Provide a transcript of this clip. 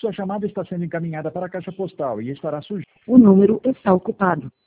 Sua chamada está sendo encaminhada para a caixa postal e estará sujeita. O número está ocupado.